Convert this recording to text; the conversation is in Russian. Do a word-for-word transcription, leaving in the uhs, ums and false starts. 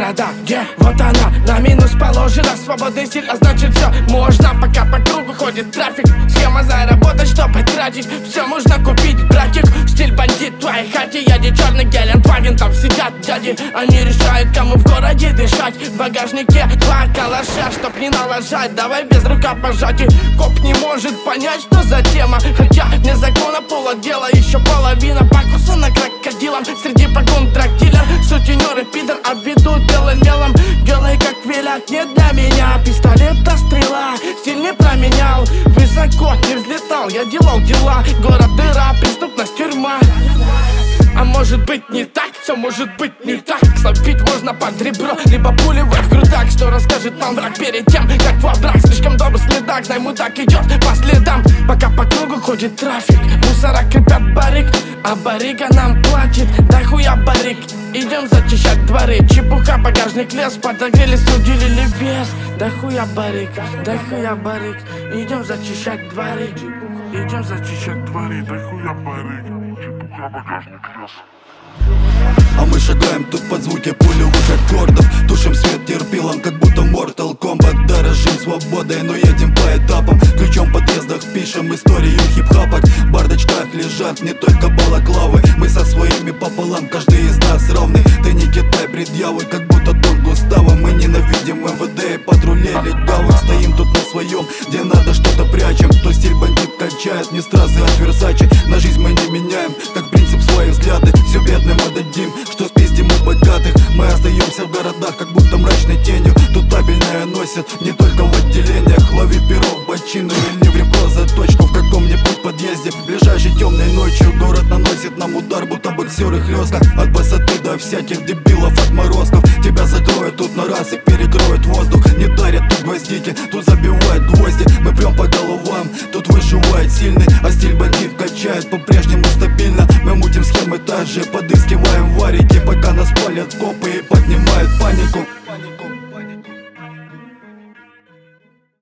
города, где вот она на минус положена. Свободный стиль, а значит все можно. Пока по кругу ходит трафик, схема заработать, чтобы тратить. Все можно купить, братик. Стиль бандит в твоей хате. Едет черный Гелендваген, там сидят дяди. Они решают, кому в городе дышать. В багажнике два калаша, чтоб не налажать. Давай без рукопожатий. Коп не может понять, что за тема. Хотя не закона пола дела. Еще половина покусана крокодилом. Среди погон драгдилер, сутенер и пидор обведут белым мелом. Делай как велят, не для меня. Пистолет до стрела, стиль не променял. Высоко не взлетал, я делал дела. Город дыра, преступность тюрьма. А может быть не так, все может быть не так. Словить можно под ребро, либо пулевой в грудак. Что расскажет нам враг перед тем, как во враг. Слишком добрый следак, знай, мудак идет по следам. Пока по кругу ходит трафик, мусора крепят барик. А барига нам платит, да хуя барик. Идем зачищать дворы, чепуха, багажник лес. Подогрелись, уделили вес. Да хуя барик, да хуя барик. Идем зачищать дворы, идем зачищать дворы. Да хуя барик, чепуха, багажник лес. А мы шагаем тут под звуки пулевых аккордов. Тушим свет терпилом, как будто Mortal Kombat. Дорожим свободой, но едем по этапам. Ключом в подъездах пишем историю хип-хапа. В бардачках лежат не только балаклавы. Мы со своими пополам, каждый из нас равный. Ты не кидай предъявы, как будто Дон Густаво. Мы ненавидим эм вэ дэ и патрулей легавых. Стоим тут на своем, где надо что-то прячем. То стиль бандит качает, не стразы от Версачи. На жизнь мы не меняем, как принцип свои взгляды. Все бедным отдадим, что спиздим у богатых. Мы остаемся в городах, как будто мрачной тенью. Тут табельное носят не только в отделениях. Лови перо в бочину или в ребро заточку в каком-нибудь подъезде. Ближайшей темной ночью город наносит нам удар, будто боксеры хлестка. От высоты до всяких дебилов отморозков. Тебя закроют тут на раз и перекроют воздух. Не дарят тут гвоздики, тут забивают гвозди. Мы прям по головам, тут выживает сильный. А стиль бандит качает по-прежнему стабильно. Мы мутим схемы так же, подыскиваем варики, пока нас палят копы и